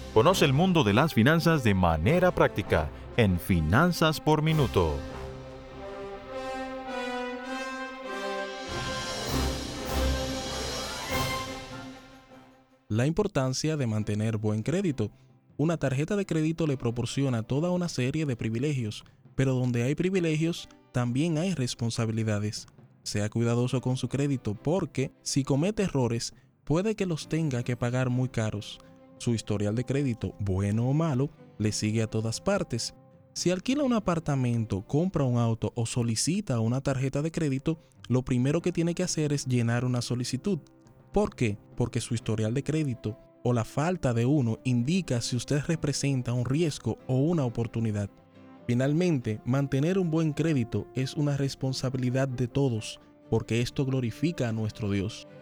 Conoce el mundo de las finanzas de manera práctica en Finanzas por Minuto. La importancia de mantener buen crédito. Una tarjeta de crédito le proporciona toda una serie de privilegios, pero donde hay privilegios, también hay responsabilidades. Sea cuidadoso con su crédito porque, si comete errores, puede que los tenga que pagar muy caros. Su historial de crédito, bueno o malo, le sigue a todas partes. Si alquila un apartamento, compra un auto o solicita una tarjeta de crédito, lo primero que tiene que hacer es llenar una solicitud. ¿Por qué? Porque su historial de crédito o la falta de uno indica si usted representa un riesgo o una oportunidad. Finalmente, mantener un buen crédito es una responsabilidad de todos, porque esto glorifica a nuestro Dios.